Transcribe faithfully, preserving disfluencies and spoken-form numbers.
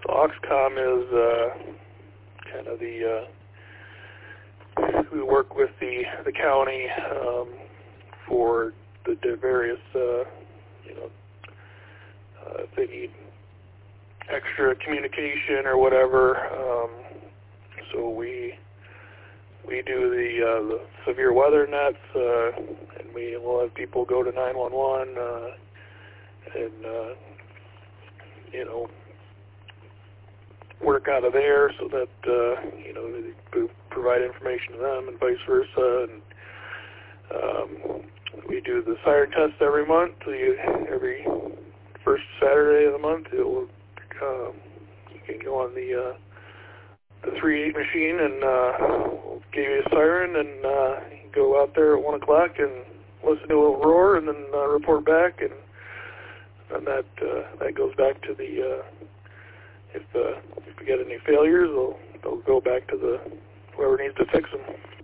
So Oxcom is uh, kind of the, uh, we work with the, the county um, for the, the various, uh, you know, uh, if they need extra communication or whatever. Um, so we we do the, uh, the severe weather nets, uh, and we will have people go to nine one one uh, and, uh, you know, work out of there so that, uh, you know, they provide information to them and vice versa. And um, we do the siren test every month. Every first Saturday of the month, it will, um, you can go on the uh, the three eight machine and uh, we'll give you a siren, and uh, you can go out there at one o'clock and listen to a little roar, and then uh, report back, and and that uh, that goes back to the uh, if uh, if we get any failures, they'll they'll go back to the whoever needs to fix them.